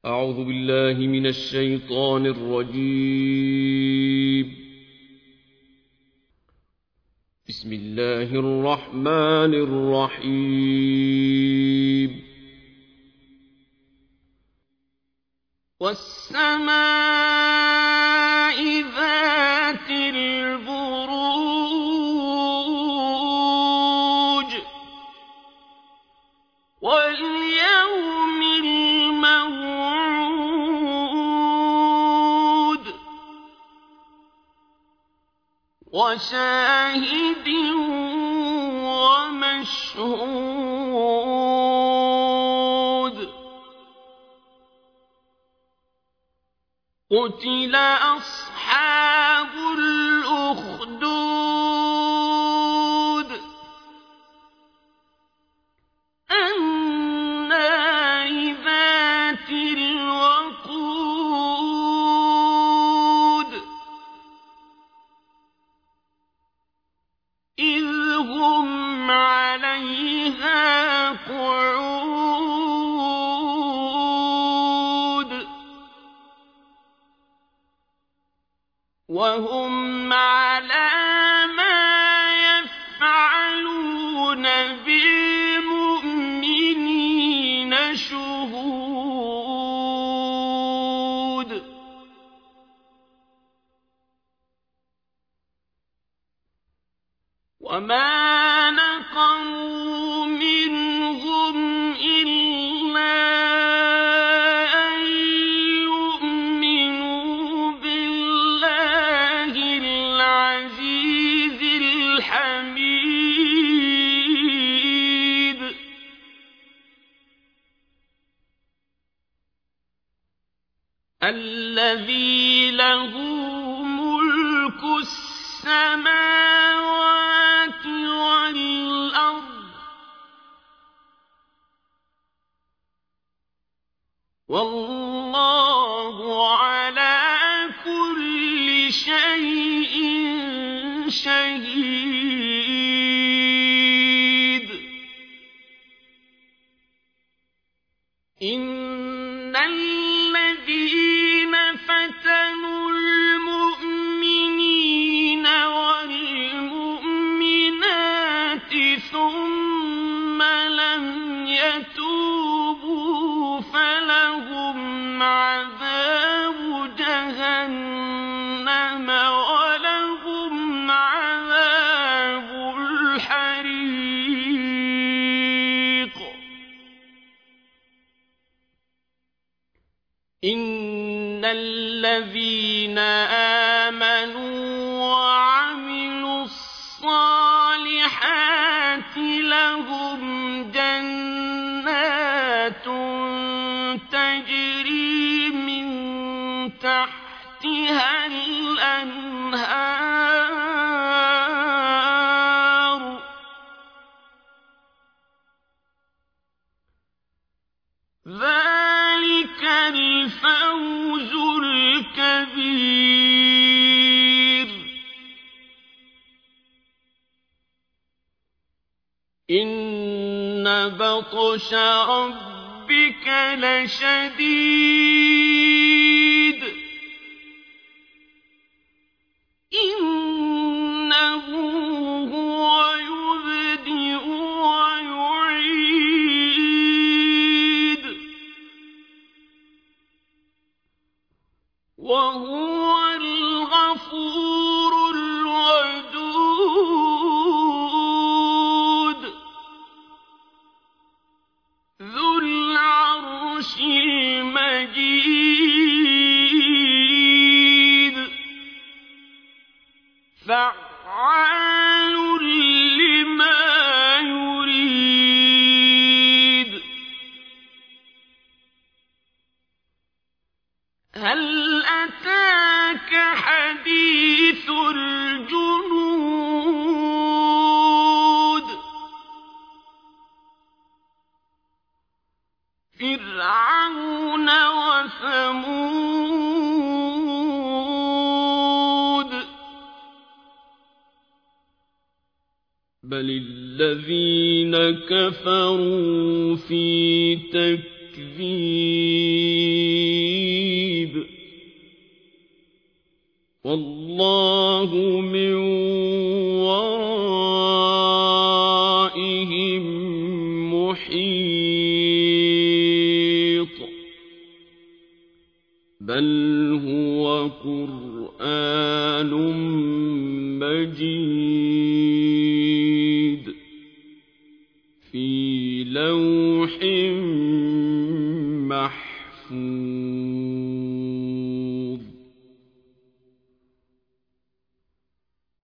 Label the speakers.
Speaker 1: أعوذ بالله من الشيطان الرجيم. بسم الله الرحمن الرحيم. والسماء ذات البروج واليوم الموعود وشاهد ومشهود. قتل أصحاب الأخدود النار ذات الوقود إذ هم عليها قعود وهم على ما يفعلون بالمؤمنين شهود. وما نقموا منهم إلا أن يؤمنوا بالله العزيز الحميد الذي له ملك السماوات والأرض والله على كل شيء شهيد. إن الذين فتنوا المؤمنين والمؤمنات ثم لم يتوبوا فلهم عذاب جهنم ولهم عذاب الحريق. إن الذين آمنوا وعملوا الصالحات لهم جنات تجري من تحتها الأنهار ذلك الفوز الكبير. إن بطش ربك لشديد إنه هو يبدئ ويعيد وهو الغفور الودود ذو العرش المجيد فعال لما يريد. هل أتاك حديث الجنود فرعون وثمود بل الذين كفروا في تكذيب والله من ورائهم محيط بل هو قرآن مجيد في لوح محفوظ